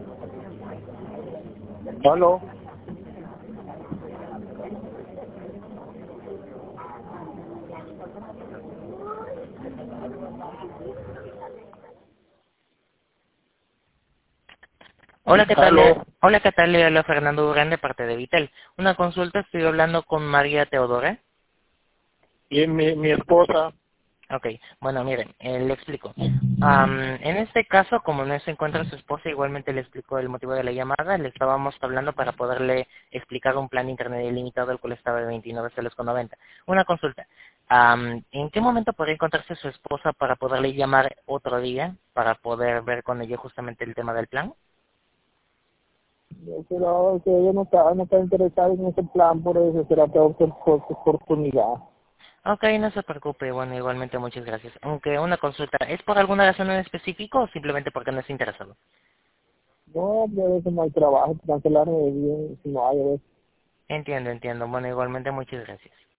Aló. Hola, ¿qué tal? Aló. Hola, ¿qué tal? Le habla Fernando Durán de parte de Vitel. Una consulta, estoy hablando con María Teodora. Y mi esposa. Ok, bueno, miren, le explico. En este caso, como no se encuentra su esposa, igualmente le explico el motivo de la llamada. Le estábamos hablando para poderle explicar un plan de internet ilimitado, el cual estaba de 29,90 soles. Una consulta. ¿En qué momento podría encontrarse su esposa para poderle llamar otro día, para poder ver con ella justamente el tema del plan? Pero que ella no está interesada en ese plan, por eso será peor por oportunidad. Ok, no se preocupe. Bueno, igualmente muchas gracias. Aunque una consulta, ¿es por alguna razón en específico o simplemente porque no está interesado? No, pero a veces no hay trabajo, cancelar bien, si no hay, a veces. Entiendo, entiendo. Bueno, igualmente muchas gracias.